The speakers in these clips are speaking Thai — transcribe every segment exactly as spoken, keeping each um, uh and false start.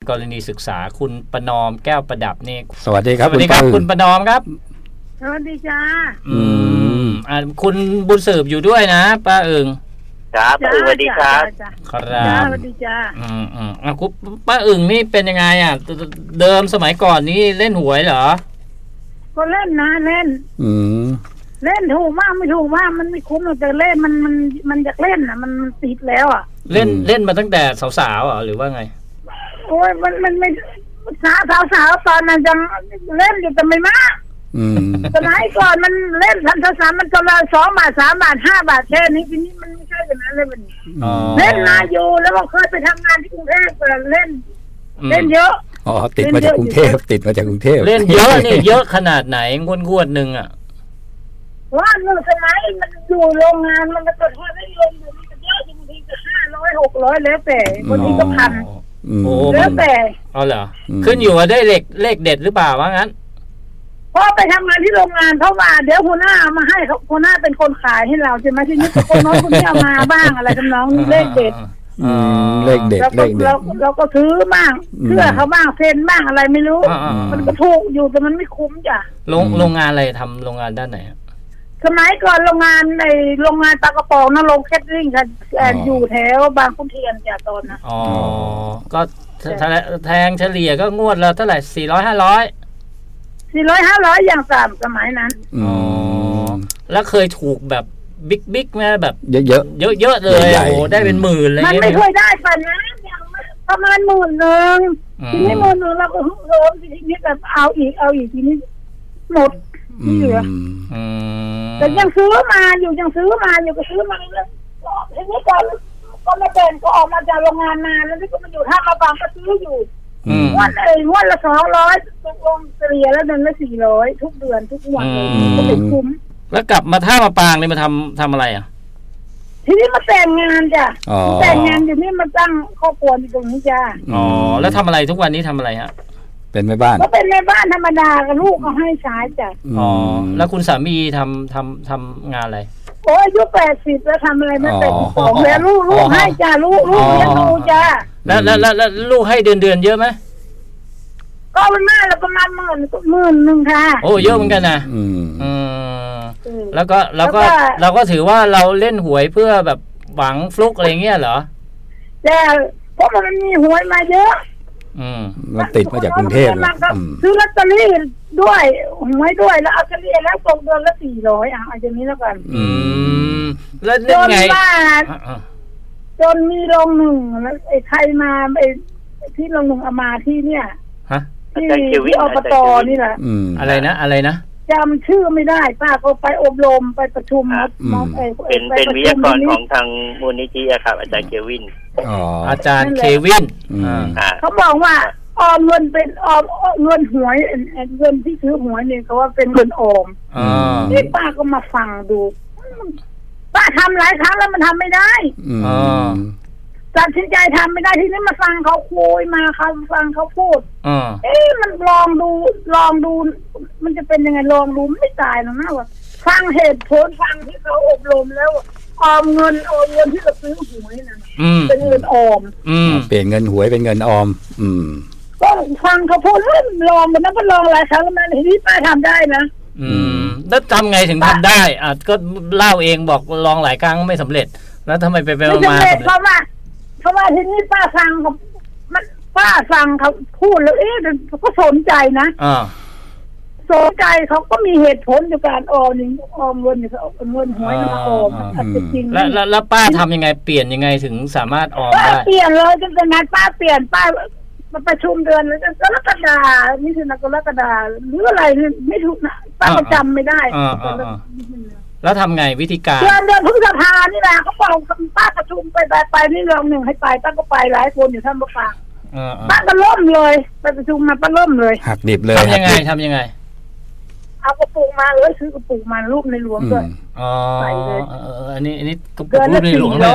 กรณีศึกษาคุณประนอมแก้วประดับนี่สวัสดีครับสวัสดีครับคุณประนอมครับสวัสดีจ้าอืมอ่าคุณบุญสืบอยู่ด้วยนะป้าเอิงครับป้าเอิงสวัสดีครับครับสวัสดีจ้าอืมอืมอ่ะคุณป้าเอิงนี่เป็นยังไงอ่ะเดิมสมัยก่อนนี้เล่นหวยเหรอก็เล่นนะเล่นอืมเล่นถูกมากไม่ถูกมากมันไม่คุ้มแต่เล่นมันมันมันอยากเล่นอ่ะมันติดแล้วอ่ะเล่นเล่นมาตั้งแต่สาวๆอ่ะหรือว่าไงโอ้ยมันมันไม่สาวสาวสาวตอนนั้นยังเล่นอยู่แต่ไม่มากสมัยก่อนมันเล่นทันทันมันตัวละสองบาทสามบาทห้าบาทแค่นี้ทีนี้มันไม่ใช่แบบนั้นเลยมันเล่นมาอยู่แล้วก็เคยไปทำงานที่กรุงเทพเล่นเล่นเยอะอ๋อติดมาจากกรุงเทพติดมาจากกรุงเทพเล่นเยอะนี่เยอะขนาดไหนงวดงวดหนึ่งอ่ะว่าเมื่อสมัยมันอยู่โรงงานมันก็ทอดให้ลงอยู่มันเยอะบางทีก็ห้าร้อยหกร้อยแล้วแต่บางทีก็พันโอ้แล้วแต่เอาเหรอขึ้นอยู่ว่าได้เลขเลขเด็ดหรือเปล่าว่างั้นพอไปทำงานที่โรงงานเพราะว่าเดี๋ยวหัวหน้ามาให้หัวหน้าเป็นคนขายให้เราใช่ไหมที่นี่คนน้อยคนนี้เอามาบ้างอะไรทำนองนี้เลขเด็ดเลขเด็ดเลขเด็ดเราเราก็ซื้อบ้างเชื่อเขาบ้างเซ็นบ้างอะไรไม่รู้มันก็ถูกอยู่แต่มันไม่คุ้มจ้ะโรงโรงงานอะไรทำโรงงานด้านไหนสมัยก่อนโรงงานในโรงงานปลากระป๋องนะโรงแคทริ่งค่ะอยู่แถวบางขุนเทียนจ้ะตอนนะอ๋อก็แทงเฉลี่ยก็งวดละเท่าไหร่สี่ร้อยห้าร้อยสี่ร้อยห้าร้อยอย่างต่ำสมัยนั้นอ๋อแล้วเคยถูกแบบบิ๊กบิ๊กไหมแบบเยอะเยอะเยอะเยอะเลยโอ้ได้เป็นหมื่นเลยมันไม่เคยได้ป่ะนะอย่างประมาณหมื่นหนึ่งทีนี้หมื่นหนึ่งเราก็ฮึ่มโหมทีนี้แบบเอาอีกเอาอีกทีนี้หมดเหลือแต่ยังซื้อมาอยู่ยังซื้อมาอยู่ก็ซื้อมาแล้วทีนี้ก็ก็มาเป็นก็ออกมาจากโรงงานนานแล้วที่ก็มาอยู่ท่ามาบางก็ซื้ออยู่วันเอ้ยวันละสองร้อยตกลงเฉลี่ยแล้วเดือนละสี่ร้อยทุกเดือนทุกวันเลยก็เป็นคุ้มแล้วกลับมาท่ามาปางนี่มาทำทำอะไรอ่ะทีนี้มาแต่งงานจ้ะแต่งงานอยู่นี่มาตั้งครอบครัวอยู่ตรงนี้จ้ะอ๋อแล้วทำอะไรทุกวันนี้ทำอะไรฮะเป็นแม่บ้านก็เป็นแม่บ้านธรรมดากับลูกก็ให้ใช้จ้ะอ๋อแล้วคุณสามีทำทำทำงานอะไรโอ้อายุแปดสิบแล้วทำอะไรไม่เป็นของแล้วลูกลูกให้จ้ะลูกลูกเลี้ยงดูจ้ะแล้วแล้วแล้วลูกให้เดือนเดือนเยอะไหมก็มันมากแล้วประมาณหมื่นหมื่นหนึ่งค่ะโอ้เยอะเหมือนกันนะอืมอืมแล้วก็เราก็เราก็ถือว่าเราเล่นหวยเพื่อแบบหวังฟลุกอะไรเงี้ยเหรอแต่เพราะมันมีหวยมาเยอะอืมมันติดมาจากกรุงเทพนะซื้อลอตเตอรี่ด้วยหวยด้วยแล้วเอาเฉลี่ยแล้วตกเดือนละสี่ร้อยอ่ะเอาอย่างนี้แล้วกันอืมแล้วเล่นไงจนมีโรงหนึ่งแล้วไอ้ใครมาไอ้ที่โรงหนึ่งเอามาที่เนี่ยฮะที่ที่อบตนี่แหละอะไรนะอะไรนะจำชื่อไม่ได้ป้าก็ไปอบรมไปประชุมเป็นเป็นวิทยากรของทางมูลนิธิครับอาจารย์เควินอ๋ออาจารย์เควินเขาบอกว่าออมเงินเป็นออมเงินหวยเงินที่ซื้อหวยเนี่ยเขาว่าเป็นเงินออมนี่ป้าก็มาฟังดูป้าทำหลายครั้งแล้วมันทำไม่ได้ตัดสินใจทำไม่ได้ทีนี้มาฟังเขาคุยมาเขาฟังเขาพูดเอ๊ะมันลองดูลองดูมันจะเป็นยังไงลองดูไม่ตายหรอกนะว่าฟังเหตุผลฟังที่เขาอบรมแล้วออมเงินออมเงินที่เราซื้อหวยนะเป็นเงินออมเปลี่ยนเงินหวยเป็นเงินออมอืมก็ฟังเขาพูดแล้วลองมันนั้นก็ลองหลายครั้งแล้วมันทีนี้ป้าทำได้นะอืมแล้วทำไงถึงทำได้อ่ะก็เล่าเองบอกลองหลายครั้งไม่สำเร็จแล้วทำไมไปไปมาสำเร็จเพราะว่าเพราะว่าทีนี้ป้าฟังเขามันป้าฟังเขาพูดแล้วเอ๊ะก็สนใจนะอ่าสนใจเขาก็มีเหตุผลในการออมออมเงินเขาเอาเงินหวยมาออมจริงแล้วแล้วป้าทำยังไงเปลี่ยนยังไงถึงสามารถออมได้เปลี่ยนเลยจนขนาดป้าเปลี่ยนป้ามาประชุมเดือนแล้วกรกฎานี่คือกรกฎาหรืออะไรไม่ถูกนะป้าก็จำไม่ได้แล้วทำไงวิธีการเดือนเดือนพฤษภานี่แหละเขาบอกป้าประชุมไปไปไปนี่รองหนึ่งให้ไปป้าก็ไปหลายคนอยู่ท่านประธานป้าก็ล่มเลยไปประชุมมาป้าล่มเลยหักดิบเลยทำยังไงทำยังไงเอากระปุกมาเลยซื้อกระปุกมารูปในหลวงด้วยอ๋ออันนี้อันนี้กระปุกรูปในหลวงเลย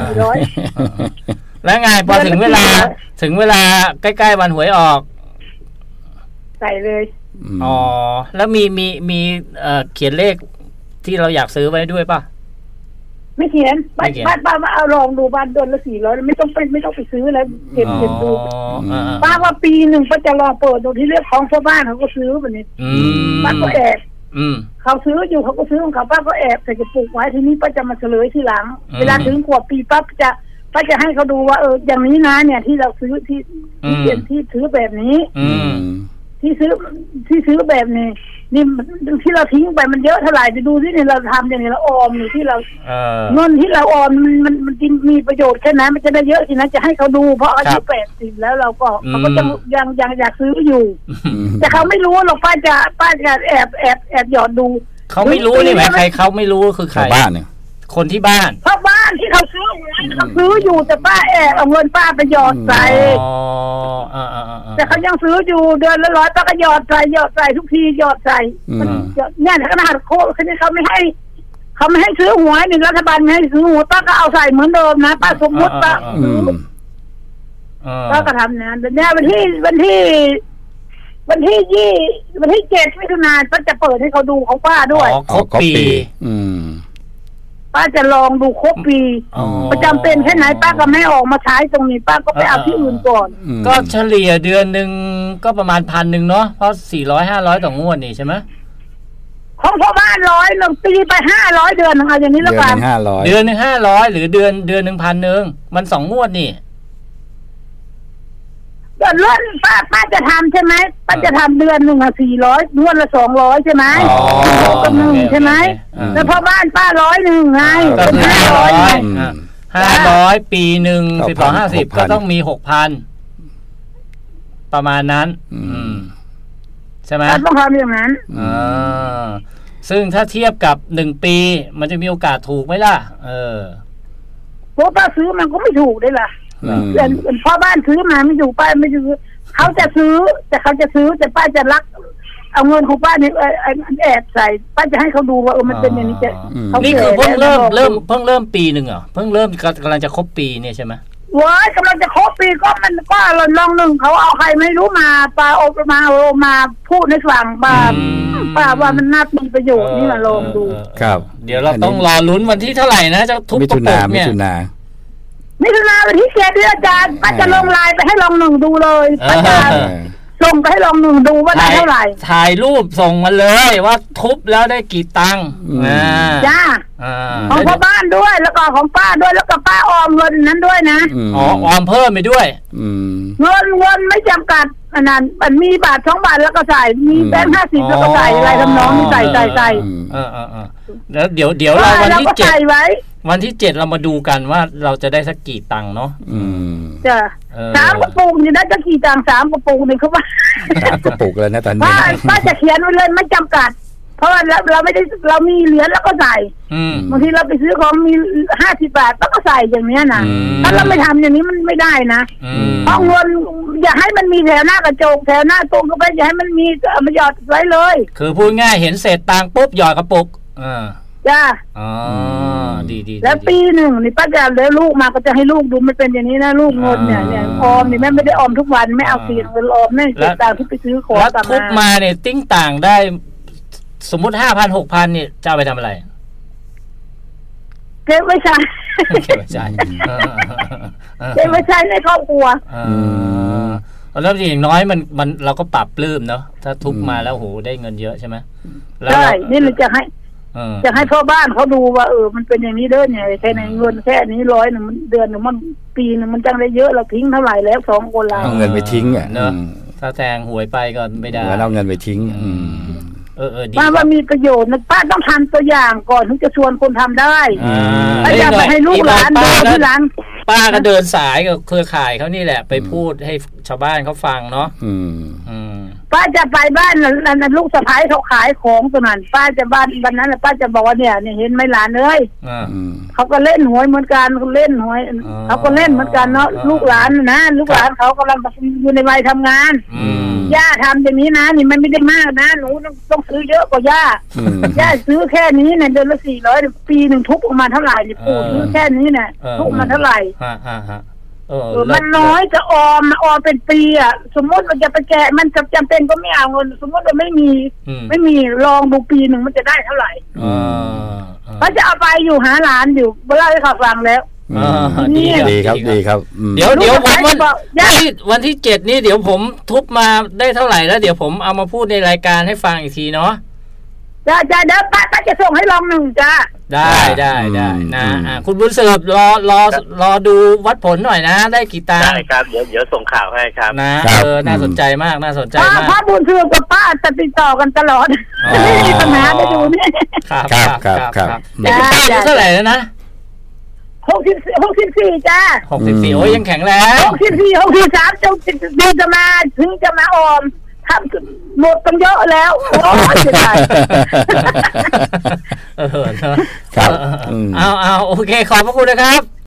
แล้วไงพอถึงเวลาถึงเวลาใกล้ๆวันหวยออกใส่เลยอ๋อแล้วมีมีมีเอ่อเขียนเลขที่เราอยากซื้อไว้ด้วยป่ะไม่เขียนบ้านบ้านป้ามาเอาลองดูบ้านเดือนละสี่ร้อยไม่ต้องไปไม่ต้องไปซื้อแล้วเก็บเก็บดูป้าว่าปีหนึ่งป้าจะลองเปิดดูที่เรื่องของชาวบ้านเขาก็ซื้อแบบนี้ป้าก็แอบเขาซื้ออยู่เขาก็ซื้อของเขาป้าก็แอบใส่กระปุกไว้ทีนี้ป้าจะมาเฉลยทีหลังเวลาถึงขวบปีป้าจะป้าจะให้เขาดูว่าเอออย่างนี้นะเนี่ยที่เราซื้อที่ที่เปลี่ยนที่ซื้อแบบนี้ที่ซื้อที่ซื้อแบบนี้นี่ที่เราทิ้งไปมันเยอะเท่าไหร่จะดูที่เนี่ยเราทำอย่างนี้เราออมอยู่ที่เราเงินที่เราออมมันมันมันจริงมีประโยชน์แค่นั้นมันจะได้เยอะสินะจะให้เขาดูเพราะอายุแปดสิบแล้วเราก็เขาก็ยังยังยังอยากซื้ออยู่แต่เขาไม่รู้หรอกป้าจะป้าจะแอบแอบแอบหยอดดูเขาไม่รู้นี่แหละใครเขาไม่รู้คือใครบ้านเนี่ยคนที่บ้านเพราะบ้านที่เขาซื้อเขาซื้ออยู่แต่ป้าแอบเอาเงินป้าไปหยอดใส่แต่เขายังซื้ออยู่เดือนละร้อยป้าก็หยอดใส่หยอดใส่ทุกทีหยอดใส่เนี่ยขนาดโคเขาเขาไม่ให้เขาไม่ให้ซื้อหวยนี่รัฐบาลไม่ให้ซื้อหวยป้าก็เอาใส่เหมือนเดิมนะป้าสมมติป้าซื้อป้าก็ทำนะแต่เนี่ยวันที่วันที่วันที่ยี่วันที่เจ็ดมิถุนายนป้าจะเปิดให้เขาดูของป้าด้วยครบปีป้าจะลองดูครบปีประจำเป็นแค่ไหนป้าก็ไม่ออกมาใช้ตรงนี้ป้าก็ไปเอาที่อื่นก่อนก็เฉลี่ยเดือนหนึ่งก็ประมาณพันหนึ่งเนาะเพราะสี่ร้อยห้าร้อยต่องวดนี่ใช่ไหมของพ่อบ้านร้อยหนึ่งปีไปห้าร้อยเดือนนะคะอย่างนี้แล้วกันเดือนหนึ่งห้าร้อยหรือเดือนเดือนหนึ่งพันหนึ่งมันสองงวดนี่เดือนละป้าป้าจะทำใช่ไหมป้าจะทำเดือนหนึ่งอ่ะสี่ร้อยงวดละสองร้อยใช่ไหมก็หนึ่งใช่ไหมแล้วพ่อบ้านป้าร้อยหนึ่งไงเป็นห้าร้อยห้าร้อยปีหนึ่งสิบสองห้าสิบก็ต้องมีหกพันประมาณนั้นใช่ไหมต้องทำอย่างนั้นซึ่งถ้าเทียบกับหนึ่งปีมันจะมีโอกาสถูกไหมล่ะเออเพราะป้าซื้อมันก็ไม่ถูกได้ล่ะเงินพ่อบ้านซื้อมาไม่อยู่ป้าไม่ซื้อเขาจะซื้อแต่เขาจะซื้อแต่ป้าจะรักเอาเงินของป้าเนี่ยแอบใส่ป้าจะให้เขาดูว่าเออมันเป็นอย่างนี้จะนี่คือเพิ่งเริ่มเริ่มเพิ่งเริ่มปีหนึ่งเหรอเพิ่งเริ่มกำลังจะครบปีเนี่ยใช่ไหมว้ายกำลังจะครบปีก็มันก็ลองหนึ่งเขาเอาใครไม่รู้มาปาโอมาโอมาพูดในฝั่งป้าป้าว่ามันน่ามีประโยชน์นี่มาลองดูครับเดี๋ยวเราต้องรอลุ้นวันที่เท่าไหร่นะจะทุบกระปุกเนี่ยมิถุนาวันที่เจ็ดเดือนอาจารย์ป้าจะลงไลน์ไปให้ลองหนึ่งดูเลยป้าจะส่งไปให้ลองหนึ่งดูว่าได้เท่าไหร่ถ่ายรูปส่งมาเลยว่าทุบแล้วได้กี่ตังค์จ้าของพ่อบ้านด้วยแล้วก็ของป้าด้วยแล้วก็ป้าออมเงินนั้นด้วยนะอ๋อออมเพิ่มไปด้วยเงินเงินไม่จำกัดอันนั้นมันมีบาทสองบาทแล้วก็ใส่มีแบงค์ห้าสิบแล้วก็ใส่อะไรทำน้องมีใส่ใส่ใส่เออเออเออแล้วเดี๋ยวเดี๋ยวเราวันที่เจ็ดวันที่เจ็ดเรามาดูกันว่าเราจะได้สักกี่ตังค์เนาะจ้ะสามกระปุกนี่ได้จะกี่ตังค์สามกระปุกนี่เขาว่าสามกระปุกเลยนะตอนนี้ป้าจะเขียนไว้เลยไม่จำกัดเพราะว่าเราไม่ได้เรามีเหรียญแล้วก็ใส่บางทีเราไปซื้อของมีห้าสิบบาทแล้วก็ใส่อย่างเนี้ยนะถ้าเราไม่ทำอย่างนี้มันไม่ได้นะเพราะเงินอย่าให้มันมีแถวหน้ากระจกแถวหน้าตรงก็ไปอย่าให้มันมีมันหยอดไว้เลยคือพูดง่ายเห็นเศษตังค์ปุ๊บหยอดกระปุกอ่าจ้าอ๋อดีดีแล้วปีหนึ่งนี่ป้าจะแล้วลูกมาก็จะให้ลูกดูมันเป็นอย่างนี้นะลูกเงินเนี่ยเนี่ยออมนี่แม่ไม่ได้ออมทุกวันไม่เอาเสียเงินออมแม่เก็บตังค์ที่ไปซื้อของแล้วทุบมาเนี่ยติ้งต่างได้สมมุติห้าพันหกพันเนี่ยจะเอาไปทำอะไรเก็บไว้ใช้เก็บไว้ใช้เก็บไว้ใช้ในครอบครัวแล้วอย่างน้อยมันมันเราก็ปรับปลื้มเนาะถ้าทุบมาแล้วโหได้เงินเยอะใช่ไหมใช่นี่เราจะให้จะให้พ่อบ้านเขาดูว่าเออมันเป็นอย่างนี้เด้อเนี่ยแค่ในเงินแค่นี้ร้อยหนึ่งมันเดือนหนึ่งมันปีหนึ่งมันจังได้เยอะเราทิ้งเท่าไหร่แล้วสองคนเราเอาเงินไปทิ้งอ่ะเนาะถ้าแทงหวยไปก็ไม่ได้เอาเงินไปทิ้งเออเออดีป้าว่ามีประโยชน์นะป้าต้องทำตัวอย่างก่อนถึงจะชวนคนทำได้ป้าอยากไปให้ลูกหลานดูที่หลังป้าก็เดินสายกับเครือข่ายเขานี่แหละไปพูดให้ชาวบ้านเขาฟังเนาะป้าจะไปบ้านนั้นลูกสะพ้ายเขาขายของตัวนั้นป้าจะบ้านวันนั้นป้าจะบอกว่าเนี่ยเนี่ยเห็นไหมหลานเอ้ยเขาก็เล่นหวยเหมือนกันเขาเล่นหวยเขาก็เล่นเหมือนกันเนาะลูกหลานนะลูกหลานเขากำลังอยู่ในวัยทำงานย่าทำอย่างนี้นะนี่มันไม่ได้มากนะหนูต้องซื้อเยอะกว่าย่าย่าซื้อแค่นี้เนี่ยเดือนละสี่ร้อยปีหนึ่งทุกออกมาเท่าไหร่เนี่ยปู่ซื้อแค่นี้เนี่ยทุกมาเท่าไหร่เออมันน้อยจะออมออมเป็นปีอ่ะสมมติมันจะไปแกะมันจำเป็นก็ไม่เอาเงินสมมติเราไม่มีไม่มีลองดูปีหนึ่งมันจะได้เท่าไหร่เขาจะเอาไปอยู่หาหลานอยู่เล่าให้เขาฟังแล้วดีดีครับดีครับเดี๋ยวเดี๋ยวผมวันที่วันที่เจ็ดนี่เดี๋ยวผมทุบมาได้เท่าไหร่แล้วเดี๋ยวผมเอามาพูดในรายการให้ฟังอีกทีเนาะจ้าจ้าเดี๋ยวป้าป้าจะส่งให้ลองหนึ่งจ้าได้ได้ได้นะอ่าคุณบุญเสิร์ฟรอรอรอดูวัดผลหน่อยนะได้กี่ตาได้ครับเดี๋ยวเดี๋ยวส่งข่าวให้ครับนะเออน่าสนใจมากน่าสนใจมากพ่อบุญเสิร์ฟกับป้าจะติดต่อกันตลอดไม่มีปัญหาไปดูนี่ครับครับครับครับเด็กป้าอายุเท่าไหร่แล้วนะหกสิบหกสิบสี่จ้าหกสิบสี่โอ้ยยังแข็งแรงหกสิบสี่หกสิบสามจะดูจะมาถึงจะมาออมทำหมดกันเยอะแล้วโอ้ยเสียดายเออครับเอาเอาโอเคขอบพระคุณนะครับ